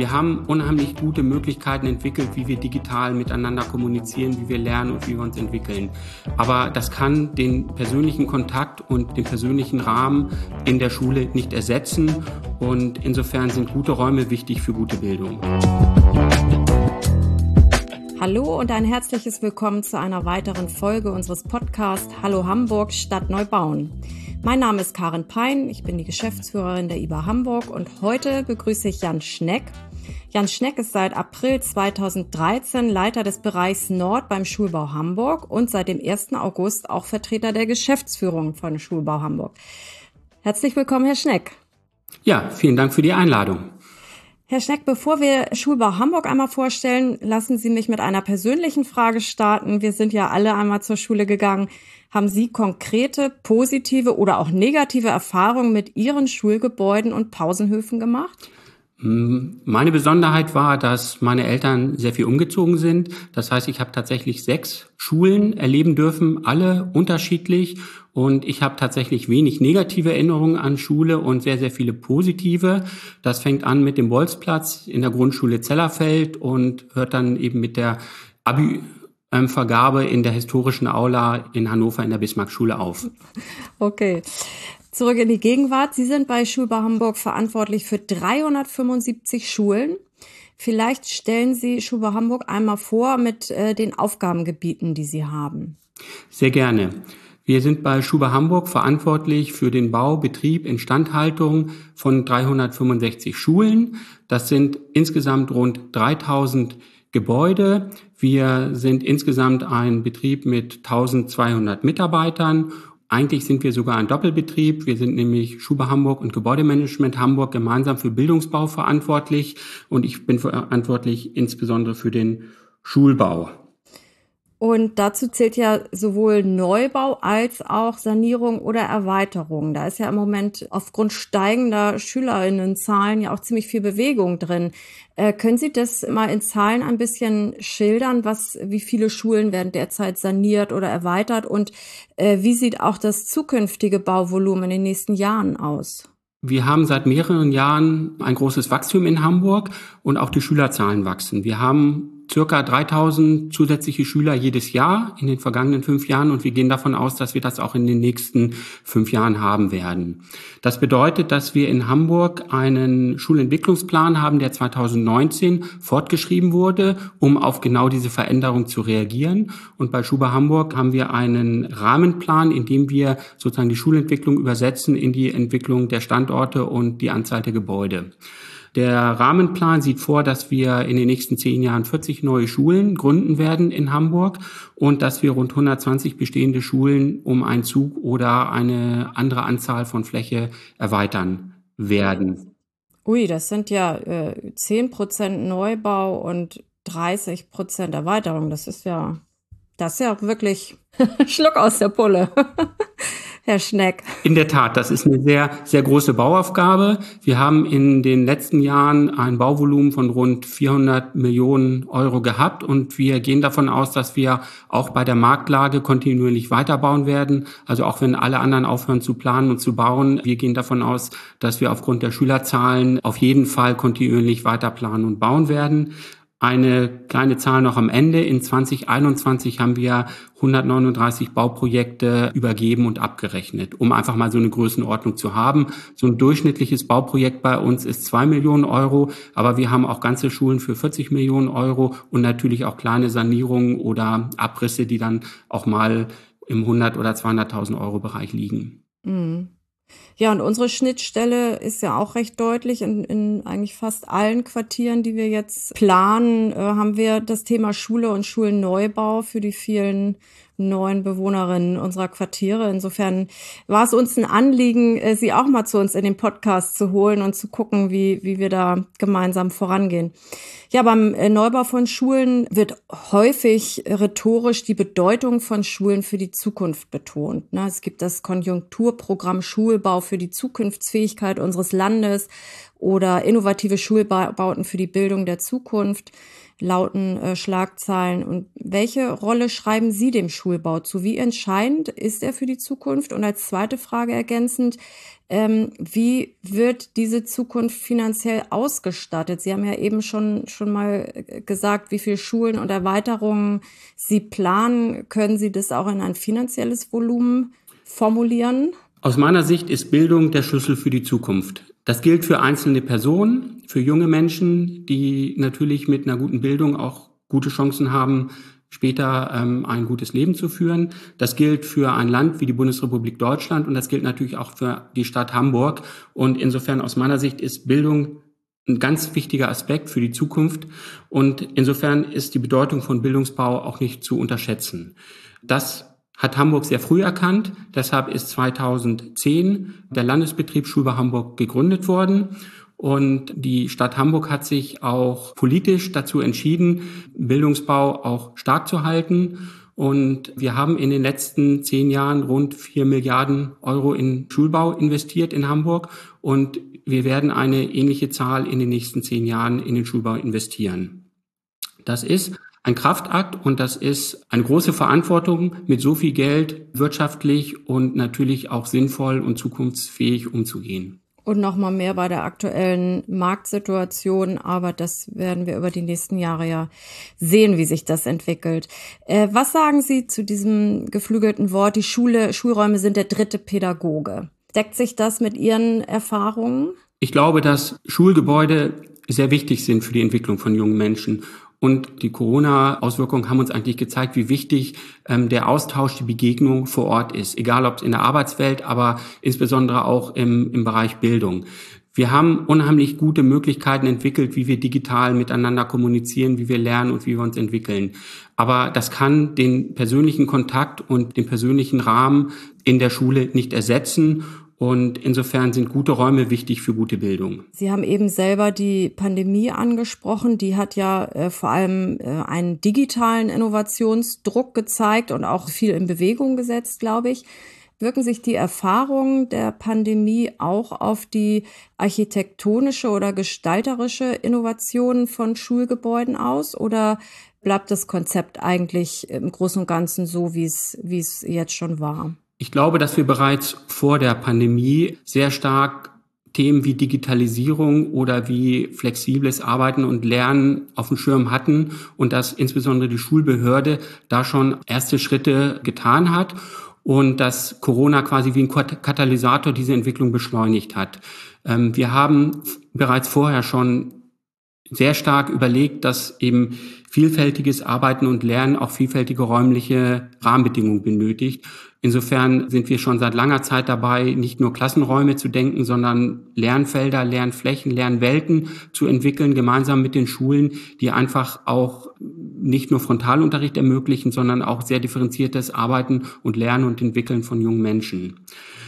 Wir haben unheimlich gute Möglichkeiten entwickelt, wie wir digital miteinander kommunizieren, wie wir lernen und wie wir uns entwickeln. Aber das kann den persönlichen Kontakt und den persönlichen Rahmen in der Schule nicht ersetzen. Und insofern sind gute Räume wichtig für gute Bildung. Hallo und ein herzliches Willkommen zu einer weiteren Folge unseres Podcasts Hallo Hamburg, Stadt neu bauen. Mein Name ist Karin Pein, ich bin die Geschäftsführerin der IBA Hamburg und heute begrüße ich Jan Schneck. Jan Schneck ist seit April 2013 Leiter des Bereichs Nord beim Schulbau Hamburg und seit dem 1. August auch Vertreter der Geschäftsführung von Schulbau Hamburg. Herzlich willkommen, Herr Schneck. Ja, vielen Dank für die Einladung. Herr Schneck, bevor wir Schulbau Hamburg einmal vorstellen, lassen Sie mich mit einer persönlichen Frage starten. Wir sind ja alle einmal zur Schule gegangen. Haben Sie konkrete, positive oder auch negative Erfahrungen mit Ihren Schulgebäuden und Pausenhöfen gemacht? Meine Besonderheit war, dass meine Eltern sehr viel umgezogen sind. Das heißt, ich habe tatsächlich 6 Schulen erleben dürfen, alle unterschiedlich. Und ich habe tatsächlich wenig negative Erinnerungen an Schule und sehr, sehr viele positive. Das fängt an mit dem Bolzplatz in der Grundschule Zellerfeld und hört dann eben mit der Abi-Vergabe in der historischen Aula in Hannover in der Bismarckschule auf. Okay. Zurück in die Gegenwart. Sie sind bei Schulbau Hamburg verantwortlich für 375 Schulen. Vielleicht stellen Sie Schulbau Hamburg einmal vor mit den Aufgabengebieten, die Sie haben. Sehr gerne. Wir sind bei Schulbau Hamburg verantwortlich für den Bau, Betrieb, Instandhaltung von 365 Schulen. Das sind insgesamt rund 3000 Gebäude. Wir sind insgesamt ein Betrieb mit 1200 Mitarbeitern. Eigentlich sind wir sogar ein Doppelbetrieb. Wir sind nämlich Schulbau Hamburg und Gebäudemanagement Hamburg gemeinsam für Bildungsbau verantwortlich und ich bin verantwortlich insbesondere für den Schulbau. Und dazu zählt ja sowohl Neubau als auch Sanierung oder Erweiterung. Da ist ja im Moment aufgrund steigender SchülerInnenzahlen ja auch ziemlich viel Bewegung drin. Können Sie das mal in Zahlen ein bisschen schildern, wie viele Schulen werden derzeit saniert oder erweitert und wie sieht auch das zukünftige Bauvolumen in den nächsten Jahren aus? Wir haben seit mehreren Jahren ein großes Wachstum in Hamburg und auch die Schülerzahlen wachsen. Wir haben circa 3000 zusätzliche Schüler jedes Jahr in den vergangenen 5 Jahren und wir gehen davon aus, dass wir das auch in den nächsten 5 Jahren haben werden. Das bedeutet, dass wir in Hamburg einen Schulentwicklungsplan haben, der 2019 fortgeschrieben wurde, um auf genau diese Veränderung zu reagieren. Und bei Schulbau Hamburg haben wir einen Rahmenplan, in dem wir sozusagen die Schulentwicklung übersetzen in die Entwicklung der Standorte und die Anzahl der Gebäude. Der Rahmenplan sieht vor, dass wir in den nächsten 10 Jahren 40 neue Schulen gründen werden in Hamburg und dass wir rund 120 bestehende Schulen um einen Zug oder eine andere Anzahl von Fläche erweitern werden. Ui, das sind ja 10% Neubau und 30% Erweiterung. Das ist ja wirklich Schluck aus der Pulle. Herr Schneck. In der Tat, das ist eine sehr, sehr große Bauaufgabe. Wir haben in den letzten Jahren ein Bauvolumen von rund 400 Millionen Euro gehabt und wir gehen davon aus, dass wir auch bei der Marktlage kontinuierlich weiterbauen werden. Also auch wenn alle anderen aufhören zu planen und zu bauen, wir gehen davon aus, dass wir aufgrund der Schülerzahlen auf jeden Fall kontinuierlich weiter planen und bauen werden. Eine kleine Zahl noch am Ende. In 2021 haben wir 139 Bauprojekte übergeben und abgerechnet, um einfach mal so eine Größenordnung zu haben. So ein durchschnittliches Bauprojekt bei uns ist 2 Millionen Euro, aber wir haben auch ganze Schulen für 40 Millionen Euro und natürlich auch kleine Sanierungen oder Abrisse, die dann auch mal im 100.000 oder 200.000 Euro Bereich liegen. Mhm. Ja, und unsere Schnittstelle ist ja auch recht deutlich. In eigentlich fast allen Quartieren, die wir jetzt planen, haben wir das Thema Schule und Schulneubau für die vielen neuen Bewohnerinnen unserer Quartiere. Insofern war es uns ein Anliegen, Sie auch mal zu uns in den Podcast zu holen und zu gucken, wie wir da gemeinsam vorangehen. Ja, beim Neubau von Schulen wird häufig rhetorisch die Bedeutung von Schulen für die Zukunft betont. Es gibt das Konjunkturprogramm Schulbau für die Zukunftsfähigkeit unseres Landes oder innovative Schulbauten für die Bildung der Zukunft. lauten Schlagzeilen. Und welche Rolle schreiben Sie dem Schulbau zu? Wie entscheidend ist er für die Zukunft? Und als zweite Frage ergänzend, wie wird diese Zukunft finanziell ausgestattet? Sie haben ja eben schon mal gesagt, wie viele Schulen und Erweiterungen Sie planen. Können Sie das auch in ein finanzielles Volumen formulieren? Aus meiner Sicht ist Bildung der Schlüssel für die Zukunft. Das gilt für einzelne Personen, für junge Menschen, die natürlich mit einer guten Bildung auch gute Chancen haben, später ein gutes Leben zu führen. Das gilt für ein Land wie die Bundesrepublik Deutschland und das gilt natürlich auch für die Stadt Hamburg. Und insofern aus meiner Sicht ist Bildung ein ganz wichtiger Aspekt für die Zukunft. Und insofern ist die Bedeutung von Bildungsbau auch nicht zu unterschätzen. Das hat Hamburg sehr früh erkannt. Deshalb ist 2010 der Landesbetrieb Schulbau Hamburg gegründet worden. Und die Stadt Hamburg hat sich auch politisch dazu entschieden, Bildungsbau auch stark zu halten. Und wir haben in den letzten 10 Jahren rund 4 Milliarden Euro in Schulbau investiert in Hamburg. Und wir werden eine ähnliche Zahl in den nächsten 10 Jahren in den Schulbau investieren. Das ist ein Kraftakt und das ist eine große Verantwortung, mit so viel Geld wirtschaftlich und natürlich auch sinnvoll und zukunftsfähig umzugehen. Und nochmal mehr bei der aktuellen Marktsituation, aber das werden wir über die nächsten Jahre ja sehen, wie sich das entwickelt. Was sagen Sie zu diesem geflügelten Wort, die Schulräume sind der dritte Pädagoge? Deckt sich das mit Ihren Erfahrungen? Ich glaube, dass Schulgebäude sehr wichtig sind für die Entwicklung von jungen Menschen. Und die Corona-Auswirkungen haben uns eigentlich gezeigt, wie wichtig der Austausch, die Begegnung vor Ort ist. Egal ob es in der Arbeitswelt, aber insbesondere auch im Bereich Bildung. Wir haben unheimlich gute Möglichkeiten entwickelt, wie wir digital miteinander kommunizieren, wie wir lernen und wie wir uns entwickeln. Aber das kann den persönlichen Kontakt und den persönlichen Rahmen in der Schule nicht ersetzen. Und insofern sind gute Räume wichtig für gute Bildung. Sie haben eben selber die Pandemie angesprochen. Die hat ja vor allem einen digitalen Innovationsdruck gezeigt und auch viel in Bewegung gesetzt, glaube ich. Wirken sich die Erfahrungen der Pandemie auch auf die architektonische oder gestalterische Innovation von Schulgebäuden aus? Oder bleibt das Konzept eigentlich im Großen und Ganzen so, wie es jetzt schon war? Ich glaube, dass wir bereits vor der Pandemie sehr stark Themen wie Digitalisierung oder wie flexibles Arbeiten und Lernen auf dem Schirm hatten und dass insbesondere die Schulbehörde da schon erste Schritte getan hat und dass Corona quasi wie ein Katalysator diese Entwicklung beschleunigt hat. Wir haben bereits vorher schon sehr stark überlegt, dass eben vielfältiges Arbeiten und Lernen auch vielfältige räumliche Rahmenbedingungen benötigt. Insofern sind wir schon seit langer Zeit dabei, nicht nur Klassenräume zu denken, sondern Lernfelder, Lernflächen, Lernwelten zu entwickeln, gemeinsam mit den Schulen, die einfach auch nicht nur Frontalunterricht ermöglichen, sondern auch sehr differenziertes Arbeiten und Lernen und Entwickeln von jungen Menschen.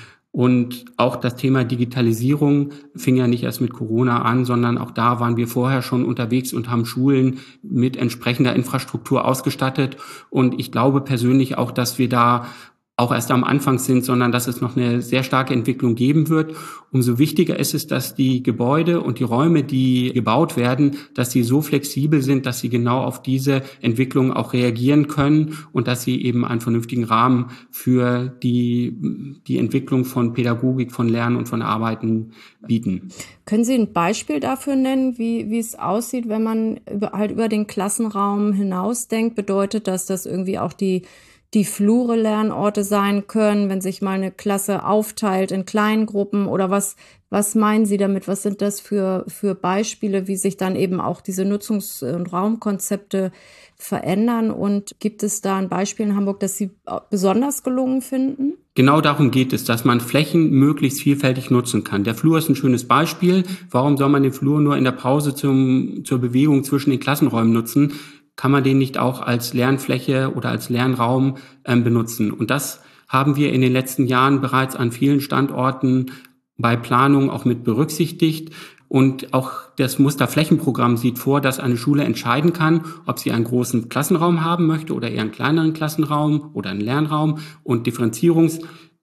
Und auch das Thema Digitalisierung fing ja nicht erst mit Corona an, sondern auch da waren wir vorher schon unterwegs und haben Schulen mit entsprechender Infrastruktur ausgestattet. Und ich glaube persönlich auch, dass wir da auch erst am Anfang sind, sondern dass es noch eine sehr starke Entwicklung geben wird. Umso wichtiger ist es, dass die Gebäude und die Räume, die gebaut werden, dass sie so flexibel sind, dass sie genau auf diese Entwicklung auch reagieren können und dass sie eben einen vernünftigen Rahmen für die Entwicklung von Pädagogik, von Lernen und von Arbeiten bieten. Können Sie ein Beispiel dafür nennen, wie es aussieht, wenn man über den Klassenraum hinausdenkt? Bedeutet das, dass irgendwie auch die Flure Lernorte sein können, wenn sich mal eine Klasse aufteilt in Kleingruppen oder was meinen Sie damit? Was sind das für Beispiele, wie sich dann eben auch diese Nutzungs- und Raumkonzepte verändern? Und gibt es da ein Beispiel in Hamburg, das Sie besonders gelungen finden? Genau darum geht es, dass man Flächen möglichst vielfältig nutzen kann. Der Flur ist ein schönes Beispiel. Warum soll man den Flur nur in der Pause zur Bewegung zwischen den Klassenräumen nutzen? Kann man den nicht auch als Lernfläche oder als Lernraum benutzen? Und das haben wir in den letzten Jahren bereits an vielen Standorten bei Planung auch mit berücksichtigt. Und auch das Musterflächenprogramm sieht vor, dass eine Schule entscheiden kann, ob sie einen großen Klassenraum haben möchte oder eher einen kleineren Klassenraum oder einen Lernraum. Und Differenzierungsräume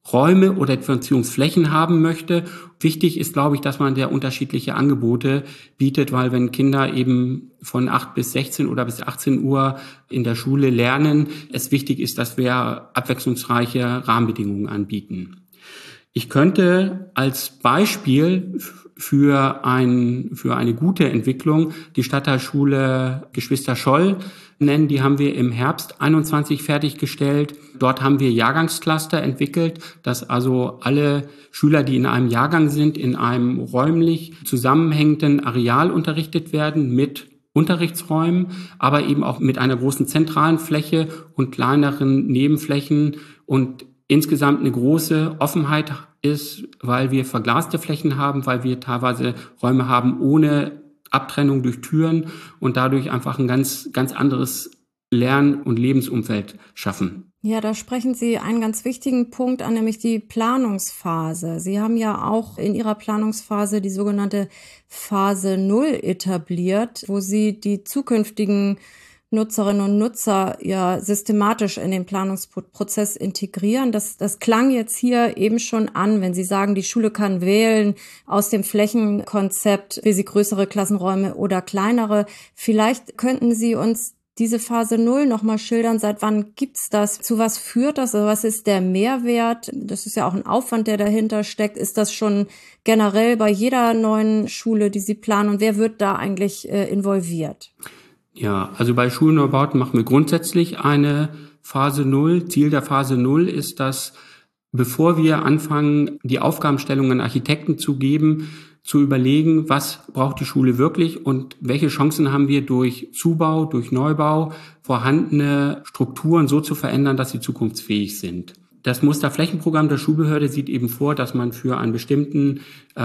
Räume oder Differenzierungsflächen haben möchte. Wichtig ist, glaube ich, dass man sehr unterschiedliche Angebote bietet, weil wenn Kinder eben von 8 bis 16 oder bis 18 Uhr in der Schule lernen, es wichtig ist, dass wir abwechslungsreiche Rahmenbedingungen anbieten. Ich könnte als Beispiel für eine gute Entwicklung die Stadtteilschule Geschwister Scholl nennen. Die haben wir im Herbst 21 fertiggestellt. Dort haben wir Jahrgangscluster entwickelt, dass also alle Schüler, die in einem Jahrgang sind, in einem räumlich zusammenhängenden Areal unterrichtet werden mit Unterrichtsräumen, aber eben auch mit einer großen zentralen Fläche und kleineren Nebenflächen und insgesamt eine große Offenheit ist, weil wir verglaste Flächen haben, weil wir teilweise Räume haben ohne Abtrennung durch Türen und dadurch einfach ein ganz, ganz anderes Lern- und Lebensumfeld schaffen. Ja, da sprechen Sie einen ganz wichtigen Punkt an, nämlich die Planungsphase. Sie haben ja auch in Ihrer Planungsphase die sogenannte Phase 0 etabliert, wo Sie die zukünftigen Nutzerinnen und Nutzer ja systematisch in den Planungsprozess integrieren. Das klang jetzt hier eben schon an, wenn Sie sagen, die Schule kann wählen aus dem Flächenkonzept, will sie größere Klassenräume oder kleinere. Vielleicht könnten Sie uns diese Phase 0 nochmal schildern. Seit wann gibt's das? Zu was führt das? Also was ist der Mehrwert? Das ist ja auch ein Aufwand, der dahinter steckt. Ist das schon generell bei jeder neuen Schule, die Sie planen? Und wer wird da eigentlich involviert? Ja, also bei Schulneubauten machen wir grundsätzlich eine Phase 0. Ziel der Phase 0 ist, dass bevor wir anfangen, die Aufgabenstellungen an Architekten zu geben, zu überlegen, was braucht die Schule wirklich und welche Chancen haben wir durch Zubau, durch Neubau, vorhandene Strukturen so zu verändern, dass sie zukunftsfähig sind. Das Musterflächenprogramm der Schulbehörde sieht eben vor, dass man für eine bestimmte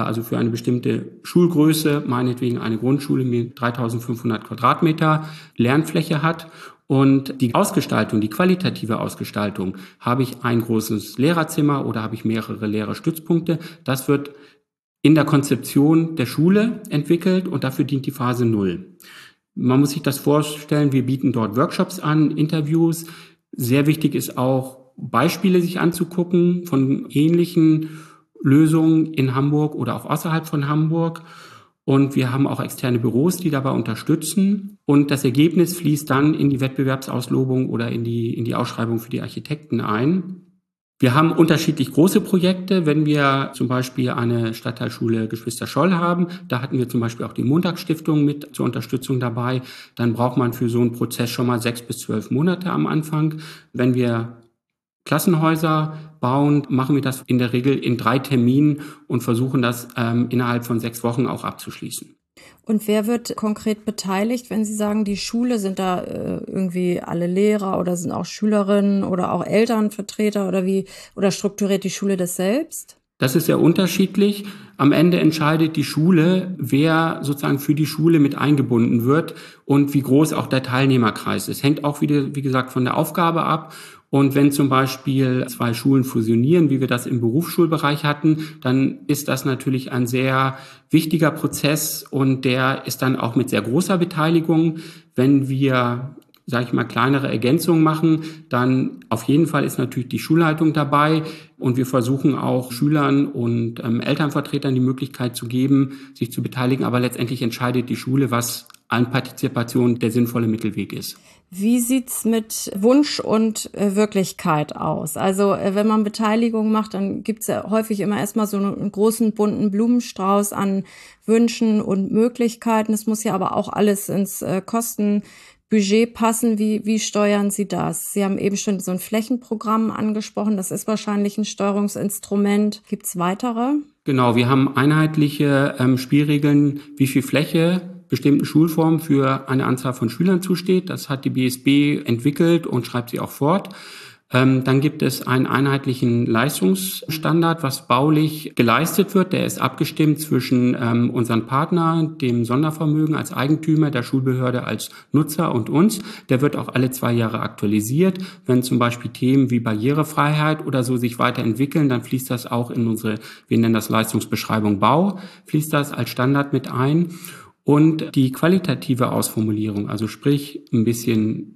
Schulgröße, meinetwegen eine Grundschule mit 3.500 Quadratmeter Lernfläche hat. Und die Ausgestaltung, die qualitative Ausgestaltung, habe ich ein großes Lehrerzimmer oder habe ich mehrere Lehrerstützpunkte, das wird in der Konzeption der Schule entwickelt und dafür dient die Phase 0. Man muss sich das vorstellen, wir bieten dort Workshops an, Interviews. Sehr wichtig ist auch, Beispiele sich anzugucken von ähnlichen Lösungen in Hamburg oder auch außerhalb von Hamburg. Und wir haben auch externe Büros, die dabei unterstützen. Und das Ergebnis fließt dann in die Wettbewerbsauslobung oder in die Ausschreibung für die Architekten ein. Wir haben unterschiedlich große Projekte. Wenn wir zum Beispiel eine Stadtteilschule Geschwister Scholl haben, da hatten wir zum Beispiel auch die Montagsstiftung mit zur Unterstützung dabei, dann braucht man für so einen Prozess schon mal 6 bis 12 Monate am Anfang. Wenn wir Klassenhäuser bauen, machen wir das in der Regel in 3 Terminen und versuchen das innerhalb von 6 Wochen auch abzuschließen. Und wer wird konkret beteiligt, wenn Sie sagen, die Schule, sind da irgendwie alle Lehrer oder sind auch Schülerinnen oder auch Elternvertreter oder strukturiert die Schule das selbst? Das ist sehr unterschiedlich. Am Ende entscheidet die Schule, wer sozusagen für die Schule mit eingebunden wird und wie groß auch der Teilnehmerkreis ist. Hängt auch wieder, wie gesagt, von der Aufgabe ab. Und wenn zum Beispiel 2 Schulen fusionieren, wie wir das im Berufsschulbereich hatten, dann ist das natürlich ein sehr wichtiger Prozess und der ist dann auch mit sehr großer Beteiligung. Wenn wir, sage ich mal, kleinere Ergänzungen machen, dann auf jeden Fall ist natürlich die Schulleitung dabei und wir versuchen auch Schülern und Elternvertretern die Möglichkeit zu geben, sich zu beteiligen. Aber letztendlich entscheidet die Schule, was an Partizipation der sinnvolle Mittelweg ist. Wie sieht's mit Wunsch und Wirklichkeit aus? Also wenn man Beteiligung macht, dann gibt's ja häufig immer erstmal so einen großen bunten Blumenstrauß an Wünschen und Möglichkeiten. Es muss ja aber auch alles ins Kostenbudget passen. Wie steuern Sie das? Sie haben eben schon so ein Flächenprogramm angesprochen. Das ist wahrscheinlich ein Steuerungsinstrument. Gibt's weitere? Genau, wir haben einheitliche Spielregeln, wie viel Fläche bestimmten Schulformen für eine Anzahl von Schülern zusteht. Das hat die BSB entwickelt und schreibt sie auch fort. Dann gibt es einen einheitlichen Leistungsstandard, was baulich geleistet wird. Der ist abgestimmt zwischen unseren Partnern, dem Sondervermögen als Eigentümer, der Schulbehörde als Nutzer und uns. Der wird auch alle 2 Jahre aktualisiert. Wenn zum Beispiel Themen wie Barrierefreiheit oder so sich weiterentwickeln, dann fließt das auch in unsere, wir nennen das Leistungsbeschreibung Bau, fließt das als Standard mit ein. Und die qualitative Ausformulierung, also sprich ein bisschen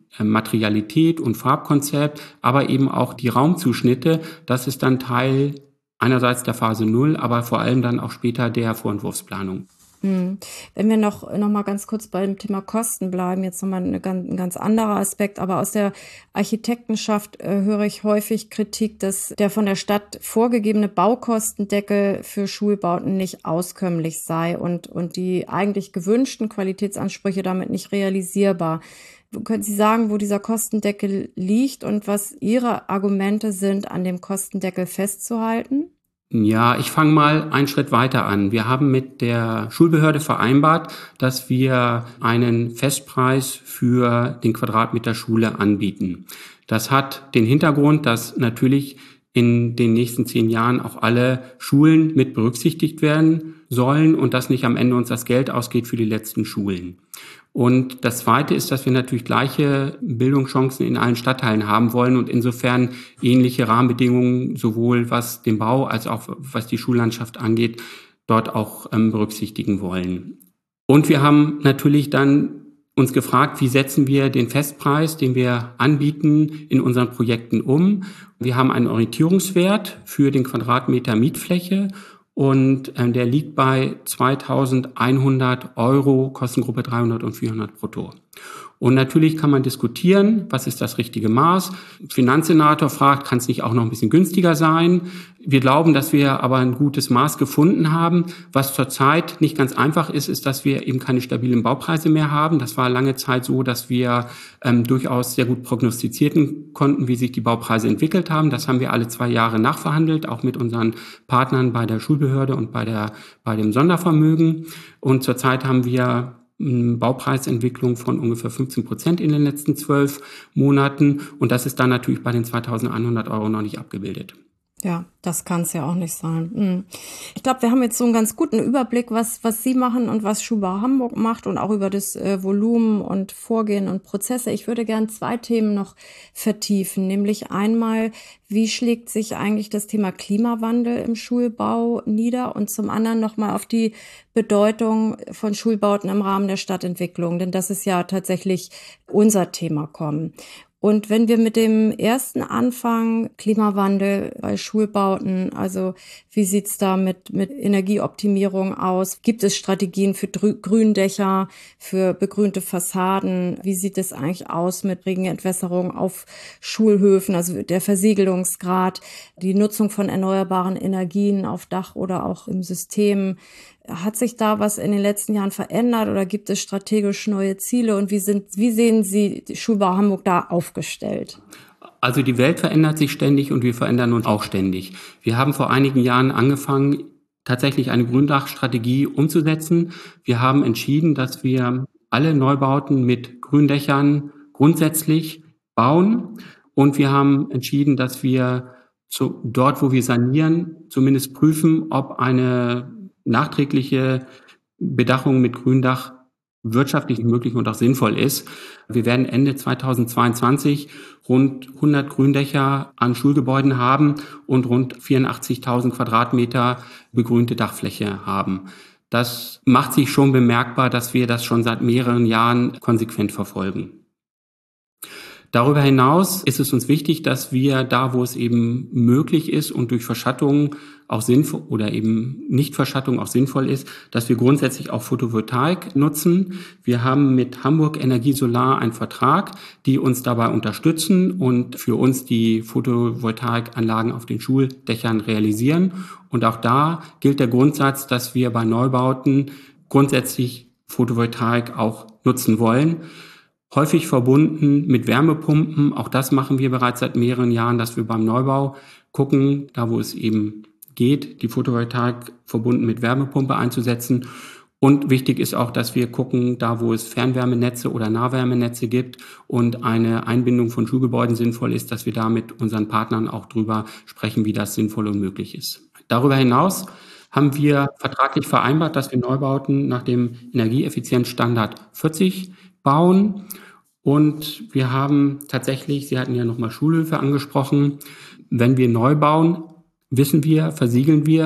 Materialität und Farbkonzept, aber eben auch die Raumzuschnitte. Das ist dann Teil einerseits der Phase 0, aber vor allem dann auch später der Vorentwurfsplanung. Wenn wir noch mal ganz kurz beim Thema Kosten bleiben, jetzt noch mal ein ganz anderer Aspekt, aber aus der Architektenschaft höre ich häufig Kritik, dass der von der Stadt vorgegebene Baukostendeckel für Schulbauten nicht auskömmlich sei und die eigentlich gewünschten Qualitätsansprüche damit nicht realisierbar. Können Sie sagen, wo dieser Kostendeckel liegt und was Ihre Argumente sind, an dem Kostendeckel festzuhalten? Ja, ich fange mal einen Schritt weiter an. Wir haben mit der Schulbehörde vereinbart, dass wir einen Festpreis für den Quadratmeter Schule anbieten. Das hat den Hintergrund, dass natürlich in den nächsten 10 Jahren auch alle Schulen mit berücksichtigt werden sollen und dass nicht am Ende uns das Geld ausgeht für die letzten Schulen. Und das Zweite ist, dass wir natürlich gleiche Bildungschancen in allen Stadtteilen haben wollen und insofern ähnliche Rahmenbedingungen, sowohl was den Bau als auch was die Schullandschaft angeht, dort auch berücksichtigen wollen. Und wir haben natürlich dann uns gefragt, wie setzen wir den Festpreis, den wir anbieten, in unseren Projekten um. Wir haben einen Orientierungswert für den Quadratmeter Mietfläche und der liegt bei 2.100 €, Kostengruppe 300 und 400 brutto. Und natürlich kann man diskutieren, was ist das richtige Maß. Finanzsenator fragt, kann es nicht auch noch ein bisschen günstiger sein? Wir glauben, dass wir aber ein gutes Maß gefunden haben. Was zurzeit nicht ganz einfach ist, ist, dass wir eben keine stabilen Baupreise mehr haben. Das war lange Zeit so, dass wir durchaus sehr gut prognostizieren konnten, wie sich die Baupreise entwickelt haben. Das haben wir alle 2 Jahre nachverhandelt, auch mit unseren Partnern bei der Schulbehörde und bei dem Sondervermögen. Und zurzeit haben wir Baupreisentwicklung von ungefähr 15% in den letzten 12 Monaten. Und das ist dann natürlich bei den 2.100 € noch nicht abgebildet. Ja, das kann es ja auch nicht sein. Ich glaube, wir haben jetzt so einen ganz guten Überblick, was Sie machen und was Schulbau Hamburg macht und auch über das Volumen und Vorgehen und Prozesse. Ich würde gern 2 Themen noch vertiefen, nämlich einmal, wie schlägt sich eigentlich das Thema Klimawandel im Schulbau nieder und zum anderen noch mal auf die Bedeutung von Schulbauten im Rahmen der Stadtentwicklung, denn das ist ja tatsächlich unser Thema kommen. Und wenn wir mit dem ersten anfangen, Klimawandel bei Schulbauten, also wie sieht's da mit Energieoptimierung aus? Gibt es Strategien für Gründächer, für begrünte Fassaden? Wie sieht es eigentlich aus mit Regenentwässerung auf Schulhöfen, also der Versiegelungsgrad, die Nutzung von erneuerbaren Energien auf Dach oder auch im System? Hat sich da was in den letzten Jahren verändert oder gibt es strategisch neue Ziele und wie sehen Sie die Schulbau Hamburg da aufgestellt? Also die Welt verändert sich ständig und wir verändern uns auch ständig. Wir haben vor einigen Jahren angefangen, tatsächlich eine Gründachstrategie umzusetzen. Wir haben entschieden, dass wir alle Neubauten mit Gründächern grundsätzlich bauen und wir haben entschieden, dass wir dort, wo wir sanieren, zumindest prüfen, ob eine nachträgliche Bedachung mit Gründach wirtschaftlich möglich und auch sinnvoll ist. Wir werden Ende 2022 rund 100 Gründächer an Schulgebäuden haben und rund 84.000 Quadratmeter begrünte Dachfläche haben. Das macht sich schon bemerkbar, dass wir das schon seit mehreren Jahren konsequent verfolgen. Darüber hinaus ist es uns wichtig, dass wir da, wo es eben möglich ist und durch Verschattung auch sinnvoll oder eben Nichtverschattung auch sinnvoll ist, dass wir grundsätzlich auch Photovoltaik nutzen. Wir haben mit Hamburg Energie Solar einen Vertrag, die uns dabei unterstützen und für uns die Photovoltaikanlagen auf den Schuldächern realisieren. Und auch da gilt der Grundsatz, dass wir bei Neubauten grundsätzlich Photovoltaik auch nutzen wollen. Häufig verbunden mit Wärmepumpen. Auch das machen wir bereits seit mehreren Jahren, dass wir beim Neubau gucken, da wo es eben geht, die Photovoltaik verbunden mit Wärmepumpe einzusetzen. Und wichtig ist auch, dass wir gucken, da wo es Fernwärmenetze oder Nahwärmenetze gibt und eine Einbindung von Schulgebäuden sinnvoll ist, dass wir da mit unseren Partnern auch drüber sprechen, wie das sinnvoll und möglich ist. Darüber hinaus haben wir vertraglich vereinbart, dass wir Neubauten nach dem Energieeffizienzstandard 40 bauen. Und wir haben tatsächlich, Sie hatten ja nochmal Schulhöfe angesprochen, wenn wir neu bauen, wissen wir, versiegeln wir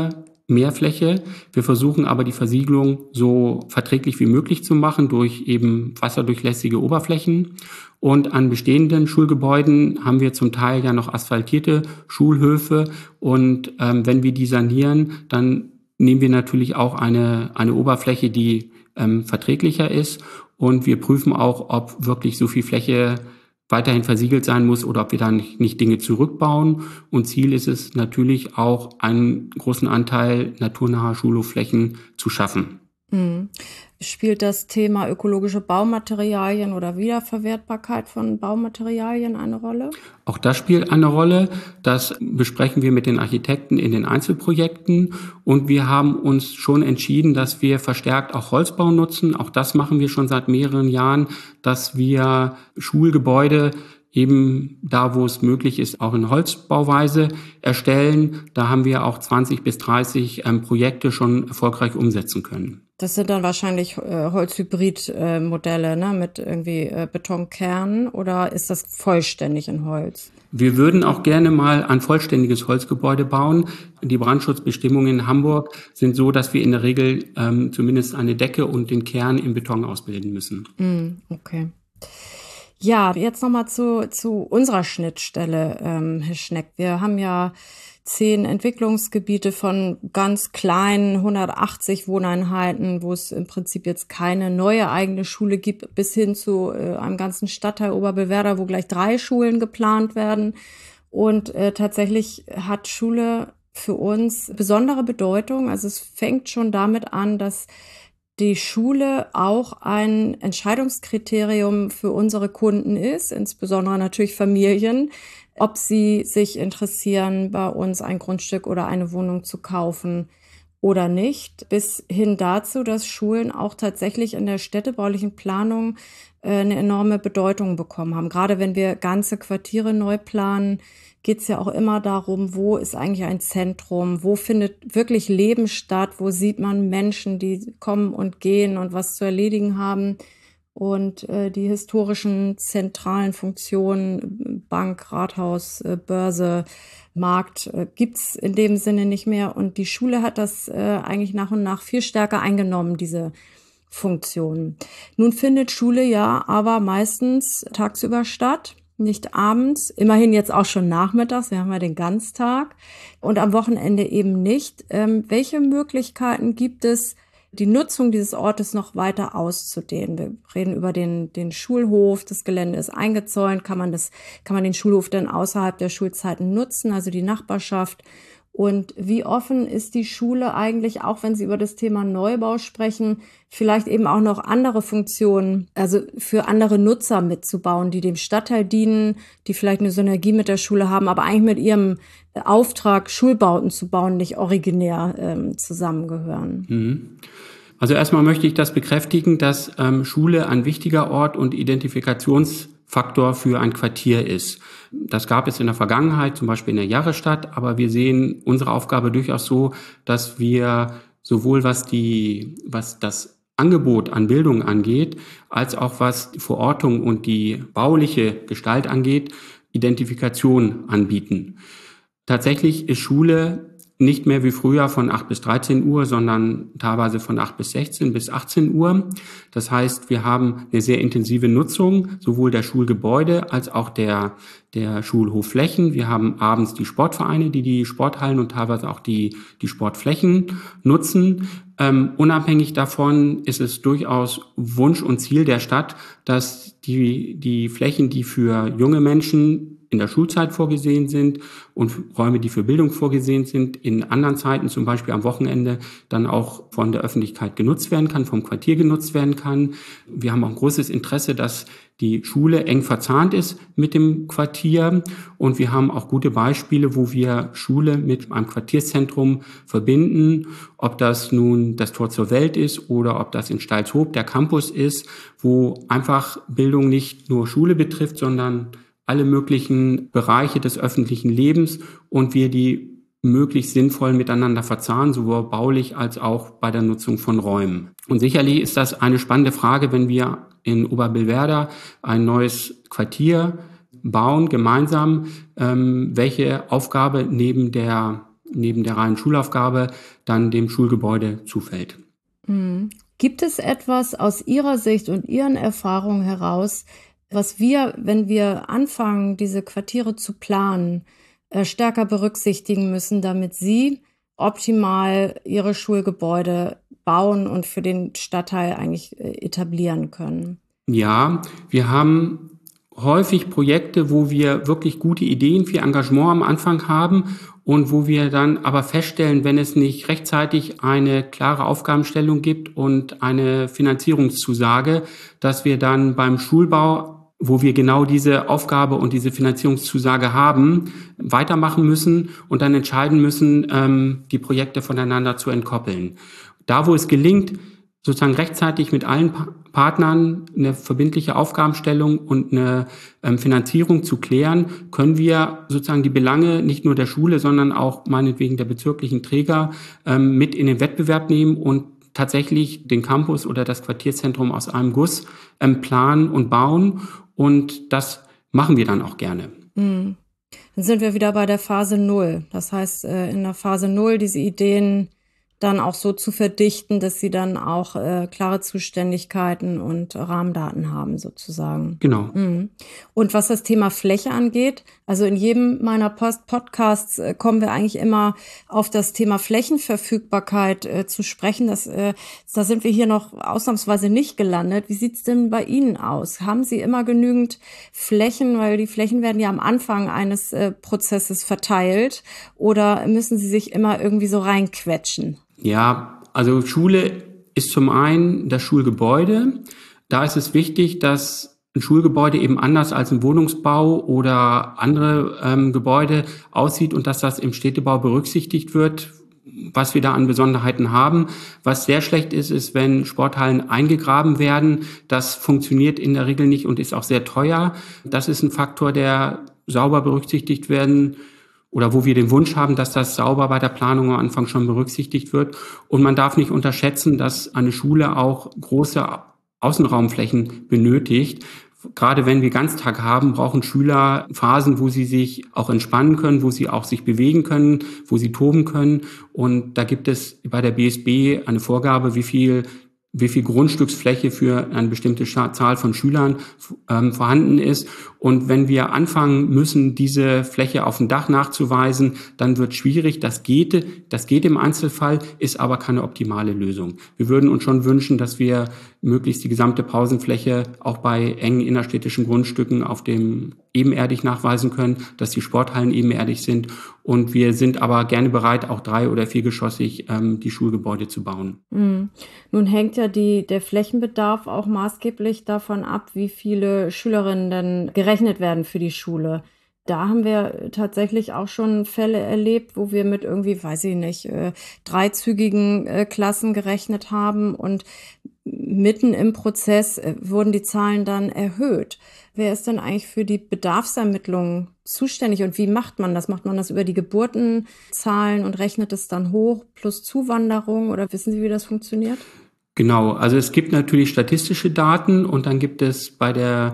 mehr Fläche. Wir versuchen aber die Versiegelung so verträglich wie möglich zu machen durch eben wasserdurchlässige Oberflächen. Und an bestehenden Schulgebäuden haben wir zum Teil ja noch asphaltierte Schulhöfe. Und wenn wir die sanieren, dann nehmen wir natürlich auch eine Oberfläche, die verträglicher ist. Und wir prüfen auch, ob wirklich so viel Fläche weiterhin versiegelt sein muss oder ob wir dann nicht Dinge zurückbauen. Und Ziel ist es natürlich auch, einen großen Anteil naturnaher Schulhofflächen zu schaffen. Mhm. Spielt das Thema ökologische Baumaterialien oder Wiederverwertbarkeit von Baumaterialien eine Rolle? Auch das spielt eine Rolle. Das besprechen wir mit den Architekten in den Einzelprojekten. Und wir haben uns schon entschieden, dass wir verstärkt auch Holzbau nutzen. Auch das machen wir schon seit mehreren Jahren, dass wir Schulgebäude eben da, wo es möglich ist, auch in Holzbauweise erstellen. Da haben wir auch 20 bis 30 Projekte schon erfolgreich umsetzen können. Das sind dann wahrscheinlich Holzhybrid-Modelle, ne, mit irgendwie Betonkernen, oder ist das vollständig in Holz? Wir würden auch gerne mal ein vollständiges Holzgebäude bauen. Die Brandschutzbestimmungen in Hamburg sind so, dass wir in der Regel zumindest eine Decke und den Kern in Beton ausbilden müssen. Okay. Ja, jetzt nochmal zu unserer Schnittstelle, Herr Schneck. Wir haben ja 10 Entwicklungsgebiete von ganz kleinen 180 Wohneinheiten, wo es im Prinzip jetzt keine neue eigene Schule gibt, bis hin zu einem ganzen Stadtteil Oberbillwerder, wo gleich 3 Schulen geplant werden. Und tatsächlich hat Schule für uns besondere Bedeutung. Also es fängt schon damit an, dass die Schule auch ein Entscheidungskriterium für unsere Kunden ist, insbesondere natürlich Familien, ob sie sich interessieren, bei uns ein Grundstück oder eine Wohnung zu kaufen oder nicht, bis hin dazu, dass Schulen auch tatsächlich in der städtebaulichen Planung eine enorme Bedeutung bekommen haben. Gerade wenn wir ganze Quartiere neu planen, geht es ja auch immer darum, wo ist eigentlich ein Zentrum, wo findet wirklich Leben statt, wo sieht man Menschen, die kommen und gehen und was zu erledigen haben. Und die historischen zentralen Funktionen, Bank, Rathaus, Börse, Markt, gibt's in dem Sinne nicht mehr. Und die Schule hat das eigentlich nach und nach viel stärker eingenommen, diese Funktionen. Nun findet Schule ja aber meistens tagsüber statt, nicht abends, immerhin jetzt auch schon nachmittags, wir haben ja den Ganztag, und am Wochenende eben nicht. Welche Möglichkeiten gibt es, die Nutzung dieses Ortes noch weiter auszudehnen? Wir reden über den Schulhof, das Gelände ist eingezäunt, kann man den Schulhof dann außerhalb der Schulzeiten nutzen, also die Nachbarschaft? Und wie offen ist die Schule eigentlich, auch wenn Sie über das Thema Neubau sprechen, vielleicht eben auch noch andere Funktionen, also für andere Nutzer mitzubauen, die dem Stadtteil dienen, die vielleicht eine Synergie mit der Schule haben, aber eigentlich mit ihrem Auftrag, Schulbauten zu bauen, nicht originär zusammengehören? Also erstmal möchte ich das bekräftigen, dass Schule ein wichtiger Ort und Identifikationsfaktor für ein Quartier ist. Das gab es in der Vergangenheit, zum Beispiel in der Jahrestadt, aber wir sehen unsere Aufgabe durchaus so, dass wir sowohl was das Angebot an Bildung angeht, als auch was die Verortung und die bauliche Gestalt angeht, Identifikation anbieten. Tatsächlich ist Schule nicht mehr wie früher von 8 bis 13 Uhr, sondern teilweise von 8 bis 16 bis 18 Uhr. Das heißt, wir haben eine sehr intensive Nutzung, sowohl der Schulgebäude als auch der Schulhofflächen. Wir haben abends die Sportvereine, die Sporthallen und teilweise auch die Sportflächen nutzen. Unabhängig davon ist es durchaus Wunsch und Ziel der Stadt, dass die Flächen, die für junge Menschen in der Schulzeit vorgesehen sind und Räume, die für Bildung vorgesehen sind, in anderen Zeiten, zum Beispiel am Wochenende, dann auch von der Öffentlichkeit genutzt werden kann, vom Quartier genutzt werden kann. Wir haben auch ein großes Interesse, dass die Schule eng verzahnt ist mit dem Quartier, und wir haben auch gute Beispiele, wo wir Schule mit einem Quartierszentrum verbinden, ob das nun das Tor zur Welt ist oder ob das in Steilshoop der Campus ist, wo einfach Bildung nicht nur Schule betrifft, sondern alle möglichen Bereiche des öffentlichen Lebens und wir die möglichst sinnvoll miteinander verzahnen, sowohl baulich als auch bei der Nutzung von Räumen. Und sicherlich ist das eine spannende Frage, wenn wir in Oberbillwerder ein neues Quartier bauen, gemeinsam, welche Aufgabe neben der neben der reinen Schulaufgabe dann dem Schulgebäude zufällt. Gibt es etwas aus Ihrer Sicht und Ihren Erfahrungen heraus, was wir, wenn wir anfangen, diese Quartiere zu planen, stärker berücksichtigen müssen, damit Sie optimal Ihre Schulgebäude bauen und für den Stadtteil eigentlich etablieren können? Ja, wir haben häufig Projekte, wo wir wirklich gute Ideen, viel Engagement am Anfang haben und wo wir dann aber feststellen, wenn es nicht rechtzeitig eine klare Aufgabenstellung gibt und eine Finanzierungszusage, dass wir dann beim Schulbau, wo wir genau diese Aufgabe und diese Finanzierungszusage haben, weitermachen müssen und dann entscheiden müssen, die Projekte voneinander zu entkoppeln. Da, wo es gelingt, sozusagen rechtzeitig mit allen Partnern eine verbindliche Aufgabenstellung und eine Finanzierung zu klären, können wir sozusagen die Belange nicht nur der Schule, sondern auch meinetwegen der bezirklichen Träger mit in den Wettbewerb nehmen und tatsächlich den Campus oder das Quartierzentrum aus einem Guss planen und bauen. Und das machen wir dann auch gerne. Dann sind wir wieder bei der Phase 0. Das heißt, in der Phase 0 diese Ideen dann auch so zu verdichten, dass sie dann auch klare Zuständigkeiten und Rahmendaten haben sozusagen. Genau. Und was das Thema Fläche angeht, also in jedem meiner Podcasts kommen wir eigentlich immer auf das Thema Flächenverfügbarkeit zu sprechen. Da sind wir hier noch ausnahmsweise nicht gelandet. Wie sieht's denn bei Ihnen aus? Haben Sie immer genügend Flächen, weil die Flächen werden ja am Anfang eines Prozesses verteilt, oder müssen Sie sich immer irgendwie so reinquetschen? Ja, also Schule ist zum einen das Schulgebäude. Da ist es wichtig, dass ein Schulgebäude eben anders als ein Wohnungsbau oder andere Gebäude aussieht und dass das im Städtebau berücksichtigt wird, was wir da an Besonderheiten haben. Was sehr schlecht ist, ist, wenn Sporthallen eingegraben werden. Das funktioniert in der Regel nicht und ist auch sehr teuer. Das ist ein Faktor, der sauber berücksichtigt werden oder wo wir den Wunsch haben, dass das sauber bei der Planung am Anfang schon berücksichtigt wird. Und man darf nicht unterschätzen, dass eine Schule auch große Außenraumflächen benötigt. Gerade wenn wir Ganztag haben, brauchen Schüler Phasen, wo sie sich auch entspannen können, wo sie auch sich bewegen können, wo sie toben können. Und da gibt es bei der BSB eine Vorgabe, wie viel Grundstücksfläche für eine bestimmte Zahl von Schülern vorhanden ist. Und wenn wir anfangen müssen, diese Fläche auf dem Dach nachzuweisen, dann wird schwierig. Das geht im Einzelfall, ist aber keine optimale Lösung. Wir würden uns schon wünschen, dass wir möglichst die gesamte Pausenfläche auch bei engen innerstädtischen Grundstücken auf dem ebenerdig nachweisen können, dass die Sporthallen ebenerdig sind. Und wir sind aber gerne bereit, auch 3- oder 4-geschossig die Schulgebäude zu bauen. Nun hängt ja der Flächenbedarf auch maßgeblich davon ab, wie viele Schülerinnen denn gerechnet werden für die Schule. Da haben wir tatsächlich auch schon Fälle erlebt, wo wir mit irgendwie, weiß ich nicht, 3-zügigen Klassen gerechnet haben und mitten im Prozess wurden die Zahlen dann erhöht. Wer ist denn eigentlich für die Bedarfsermittlung zuständig und wie macht man das? Macht man das über die Geburtenzahlen und rechnet es dann hoch plus Zuwanderung oder wissen Sie, wie das funktioniert? Genau, also es gibt natürlich statistische Daten und dann gibt es bei der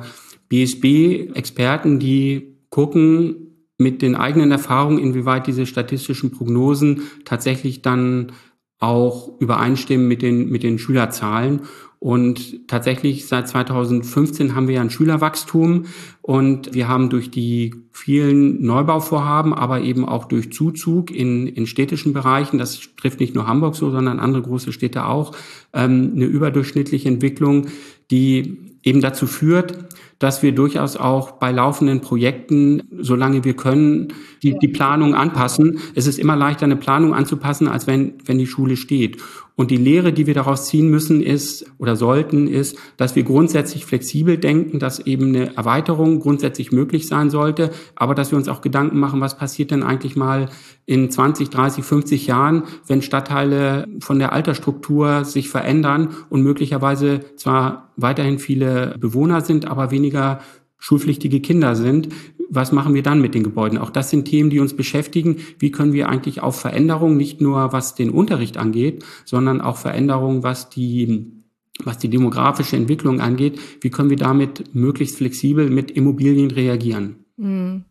BSB Experten, die gucken mit den eigenen Erfahrungen, inwieweit diese statistischen Prognosen tatsächlich dann auch übereinstimmen mit den Schülerzahlen. Und tatsächlich seit 2015 haben wir ja ein Schülerwachstum und wir haben durch die vielen Neubauvorhaben, aber eben auch durch Zuzug in städtischen Bereichen, das trifft nicht nur Hamburg so, sondern andere große Städte auch, eine überdurchschnittliche Entwicklung, die eben dazu führt, dass wir durchaus auch bei laufenden Projekten, solange wir können, die Planung anpassen. Es ist immer leichter, eine Planung anzupassen, als wenn die Schule steht. Und die Lehre, die wir daraus ziehen müssen, ist, dass wir grundsätzlich flexibel denken, dass eben eine Erweiterung grundsätzlich möglich sein sollte, aber dass wir uns auch Gedanken machen, was passiert denn eigentlich mal in 20, 30, 50 Jahren, wenn Stadtteile von der Altersstruktur sich verändern und möglicherweise zwar weiterhin viele Bewohner sind, aber weniger schulpflichtige Kinder sind. Was machen wir dann mit den Gebäuden? Auch das sind Themen, die uns beschäftigen. Wie können wir eigentlich auf Veränderungen, nicht nur was den Unterricht angeht, sondern auch Veränderungen, was die demografische Entwicklung angeht, wie können wir damit möglichst flexibel mit Immobilien reagieren?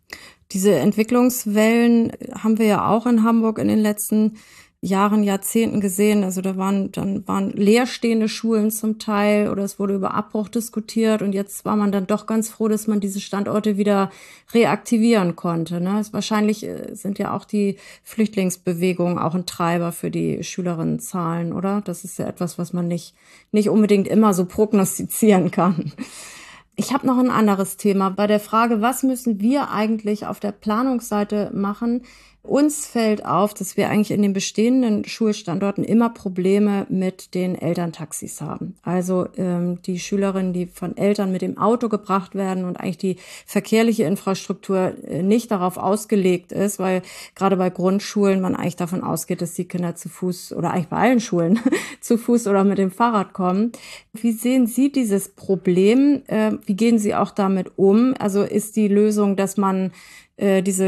Diese Entwicklungswellen haben wir ja auch in Hamburg in den letzten Jahren, Jahrzehnten gesehen. Also da waren leerstehende Schulen zum Teil oder es wurde über Abbruch diskutiert und jetzt war man dann doch ganz froh, dass man diese Standorte wieder reaktivieren konnte. Ne? Wahrscheinlich sind ja auch die Flüchtlingsbewegungen auch ein Treiber für die Schülerinnenzahlen, oder? Das ist ja etwas, was man nicht unbedingt immer so prognostizieren kann. Ich habe noch ein anderes Thema. Bei der Frage, was müssen wir eigentlich auf der Planungsseite machen? Uns fällt auf, dass wir eigentlich in den bestehenden Schulstandorten immer Probleme mit den Elterntaxis haben. Also die Schülerinnen, die von Eltern mit dem Auto gebracht werden und eigentlich die verkehrliche Infrastruktur nicht darauf ausgelegt ist, weil gerade bei Grundschulen man eigentlich davon ausgeht, dass die Kinder zu Fuß oder eigentlich bei allen Schulen zu Fuß oder mit dem Fahrrad kommen. Wie sehen Sie dieses Problem? Wie gehen Sie auch damit um? Also ist die Lösung, dass man diese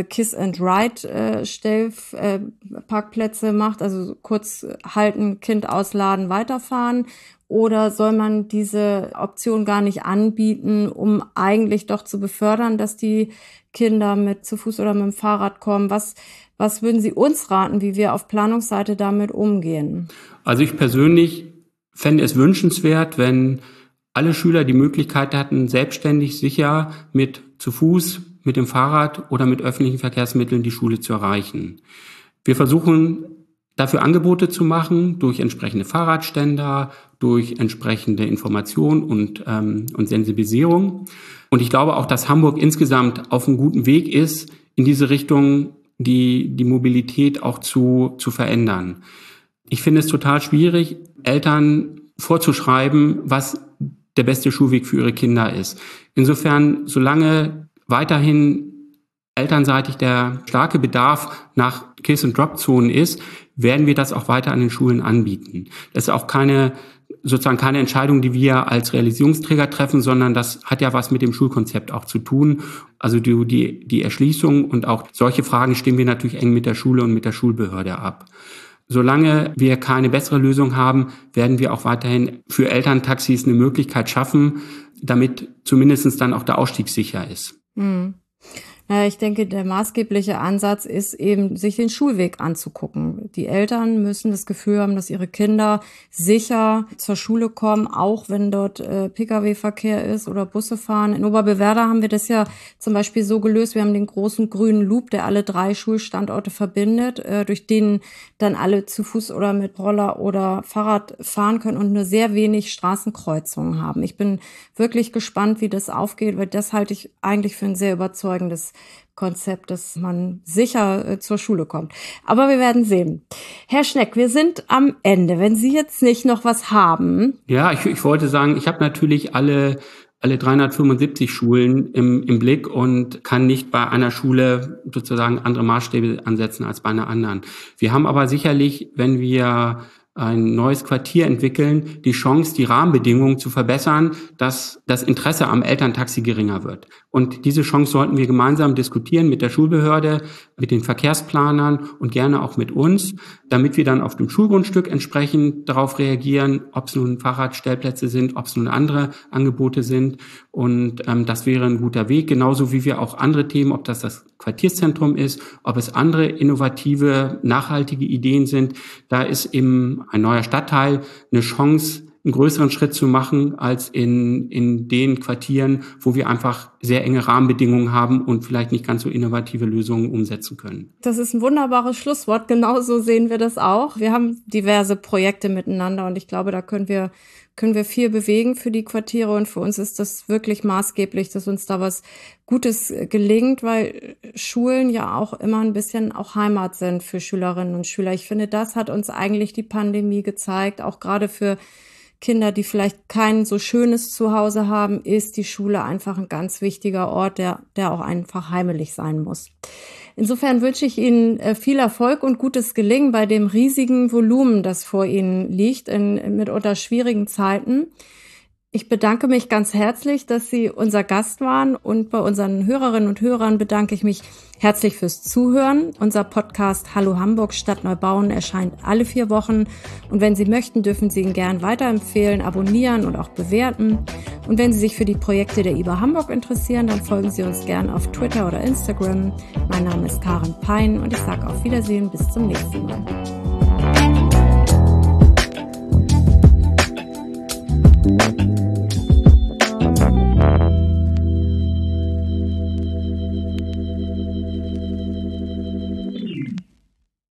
Kiss-and-Ride-Stellparkplätze macht, also kurz halten, Kind ausladen, weiterfahren? Oder soll man diese Option gar nicht anbieten, um eigentlich doch zu befördern, dass die Kinder mit zu Fuß oder mit dem Fahrrad kommen? Was würden Sie uns raten, wie wir auf Planungsseite damit umgehen? Also ich persönlich fände es wünschenswert, wenn alle Schüler die Möglichkeit hatten, selbstständig sicher mit zu Fuß, mit dem Fahrrad oder mit öffentlichen Verkehrsmitteln die Schule zu erreichen. Wir versuchen dafür Angebote zu machen durch entsprechende Fahrradständer, durch entsprechende Information und Sensibilisierung. Und ich glaube auch, dass Hamburg insgesamt auf einem guten Weg ist, in diese Richtung die Mobilität auch zu verändern. Ich finde es total schwierig, Eltern vorzuschreiben, was der beste Schulweg für ihre Kinder ist. Insofern, solange weiterhin elternseitig der starke Bedarf nach Kiss-and-Drop-Zonen ist, werden wir das auch weiter an den Schulen anbieten. Das ist auch keine Entscheidung, die wir als Realisierungsträger treffen, sondern das hat ja was mit dem Schulkonzept auch zu tun. Also die Erschließung und auch solche Fragen stimmen wir natürlich eng mit der Schule und mit der Schulbehörde ab. Solange wir keine bessere Lösung haben, werden wir auch weiterhin für Elterntaxis eine Möglichkeit schaffen, damit zumindest dann auch der Ausstieg sicher ist. Ja, ich denke, der maßgebliche Ansatz ist eben, sich den Schulweg anzugucken. Die Eltern müssen das Gefühl haben, dass ihre Kinder sicher zur Schule kommen, auch wenn dort Pkw-Verkehr ist oder Busse fahren. In Oberbewerda haben wir das ja zum Beispiel so gelöst. Wir haben den großen grünen Loop, der alle 3 Schulstandorte verbindet, durch den dann alle zu Fuß oder mit Roller oder Fahrrad fahren können und nur sehr wenig Straßenkreuzungen haben. Ich bin wirklich gespannt, wie das aufgeht, weil das halte ich eigentlich für ein sehr überzeugendes Konzept, dass man sicher zur Schule kommt. Aber wir werden sehen. Herr Schneck, wir sind am Ende. Wenn Sie jetzt nicht noch was haben. Ja, ich wollte sagen, ich habe natürlich alle 375 Schulen im Blick und kann nicht bei einer Schule sozusagen andere Maßstäbe ansetzen als bei einer anderen. Wir haben aber sicherlich, wenn wir ein neues Quartier entwickeln, die Chance, die Rahmenbedingungen zu verbessern, dass das Interesse am Elterntaxi geringer wird. Und diese Chance sollten wir gemeinsam diskutieren mit der Schulbehörde, mit den Verkehrsplanern und gerne auch mit uns, damit wir dann auf dem Schulgrundstück entsprechend darauf reagieren, ob es nun Fahrradstellplätze sind, ob es nun andere Angebote sind. Und das wäre ein guter Weg, genauso wie wir auch andere Themen, ob das Quartierszentrum ist, ob es andere innovative, nachhaltige Ideen sind. Da ist eben ein neuer Stadtteil eine Chance, einen größeren Schritt zu machen als in den Quartieren, wo wir einfach sehr enge Rahmenbedingungen haben und vielleicht nicht ganz so innovative Lösungen umsetzen können. Das ist ein wunderbares Schlusswort. Genauso sehen wir das auch. Wir haben diverse Projekte miteinander und ich glaube, da können wir viel bewegen für die Quartiere und für uns ist das wirklich maßgeblich, dass uns da was Gutes gelingt, weil Schulen ja auch immer ein bisschen auch Heimat sind für Schülerinnen und Schüler. Ich finde, das hat uns eigentlich die Pandemie gezeigt, auch gerade für Kinder, die vielleicht kein so schönes Zuhause haben, ist die Schule einfach ein ganz wichtiger Ort, der auch einfach heimelig sein muss. Insofern wünsche ich Ihnen viel Erfolg und gutes Gelingen bei dem riesigen Volumen, das vor Ihnen liegt, in mitunter schwierigen Zeiten. Ich bedanke mich ganz herzlich, dass Sie unser Gast waren und bei unseren Hörerinnen und Hörern bedanke ich mich herzlich fürs Zuhören. Unser Podcast Hallo Hamburg Stadt Neubauen erscheint alle 4 Wochen und wenn Sie möchten, dürfen Sie ihn gern weiterempfehlen, abonnieren und auch bewerten. Und wenn Sie sich für die Projekte der IBA Hamburg interessieren, dann folgen Sie uns gern auf Twitter oder Instagram. Mein Name ist Karin Pein und ich sage auf Wiedersehen, bis zum nächsten Mal.